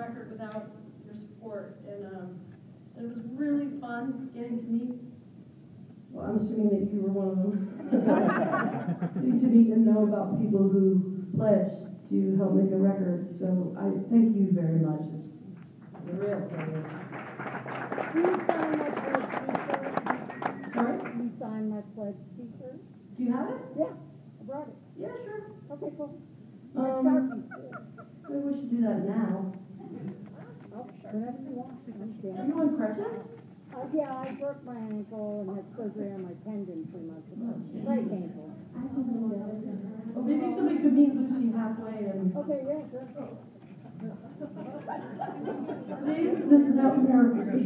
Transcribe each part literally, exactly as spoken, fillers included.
record without your support, and um, it was really fun getting to meet. Well, I'm assuming that you were one of them. Getting to meet and know about people who pledged to help make a record. So I thank you very much. It's a real pleasure. Can you sign my pledge t-shirt? Sorry? Can you sign my pledge t-shirt? Do you have it? Yeah, I brought it. Yeah, sure. Okay, cool. Um, maybe we should do that now. Oh, whatever you want. Are you on crutches? Uh, yeah, I broke my ankle and had surgery on my tendon three months ago. Oh, Right ankle. Well, maybe somebody could meet Lucy halfway and... Okay, yeah, sure. See, this is how we work. I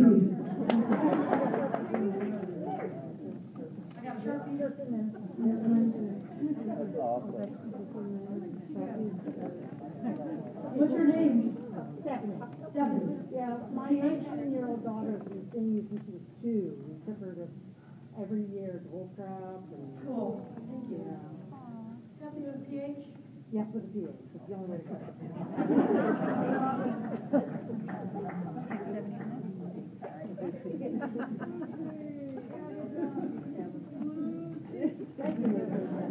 got a Sharpie. Just in there. That's nice. That's awesome. What's your name? Stephanie. Stephanie. Yeah, my eighteen-year-old daughter has been singing since she was two. We took her to every year to Old Crowd. And, Cool. Thank you. yeah. Stephanie with a P H? Yes, with a P H. It's the only way to say it. Thank you.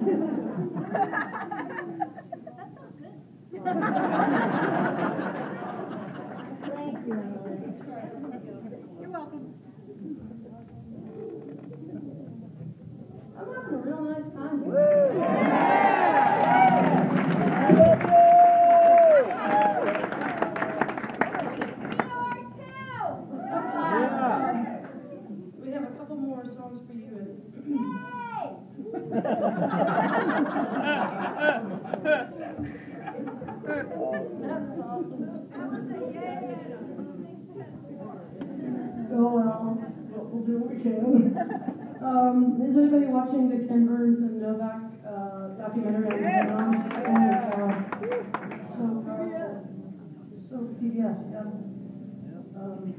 Thank you, Emily. You're welcome. I'm having a real nice time here. We have a couple more songs for you. Yay! That's awesome. Oh well, we'll do what we can. Um, is anybody watching the Ken Burns and Novak uh, documentary on Vietnam? Oh my God, so powerful. So P B S, yeah. Um,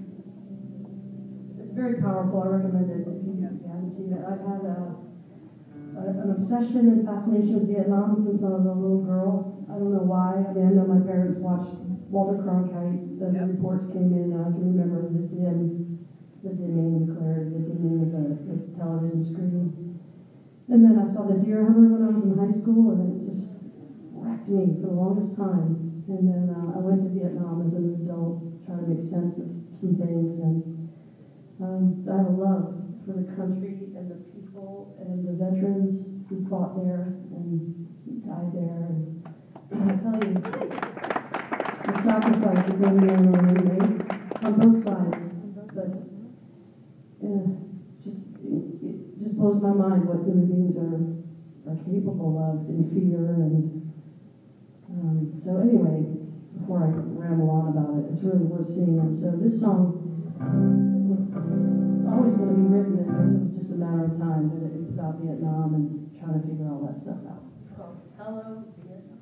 it's very powerful. I recommend it if you, if you haven't seen it. I've had a, a, an obsession and fascination with Vietnam since I was a little girl. I don't know why. I mean, I know my parents watched Walter Cronkite. The yep. reports came in. I can remember the dim, the dimming, the clarity, the dimming of the, the television screen. And then I saw The Deer Hunter when I was in high school, and it just wrecked me for the longest time. And then uh, I went to Vietnam as an adult, trying to make sense of some things. And um, so I have a love for the country and the people and the veterans who fought there and died there. And I tell you, the sacrifice that those men and women made on both sides. But uh, just it, it just blows my mind what human beings are are capable of in fear. And um, so anyway, before I ramble on about it, it's really worth seeing. And so this song was always going to be written. I guess it was just a matter of time. But it's about Vietnam and trying to figure all that stuff out. So, hello, Vietnam.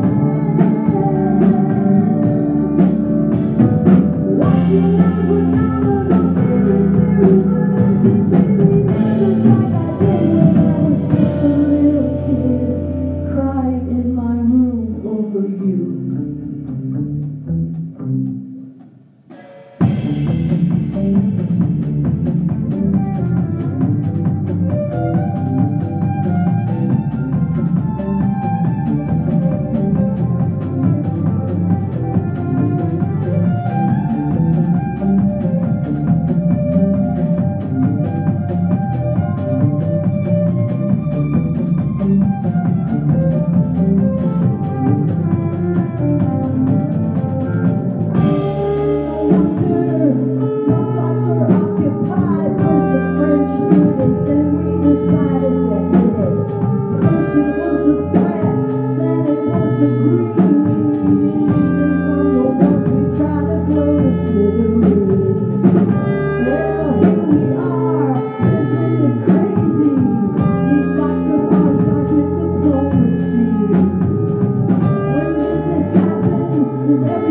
Watching us with smithereens. Well, here we are, isn't it crazy? Big box of arms like with diplomacy. When did this happen? Is every